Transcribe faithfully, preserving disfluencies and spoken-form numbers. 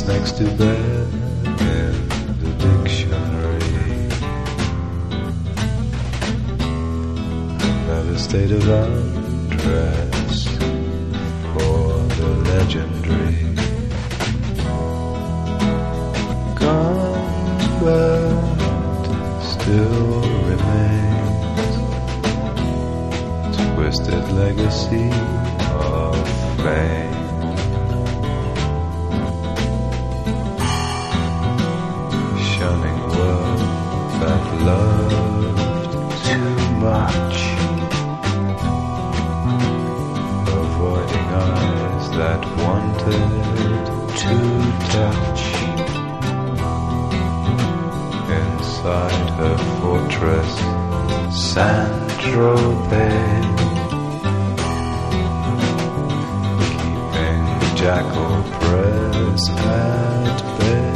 next to bed in the dictionary. Another state of undress for the legendary. Gone but still remains, twisted legacy of fame. Loved too much, avoiding eyes that wanted to touch. Inside her fortress, Saint-Tropez, keeping the jackal press at bay.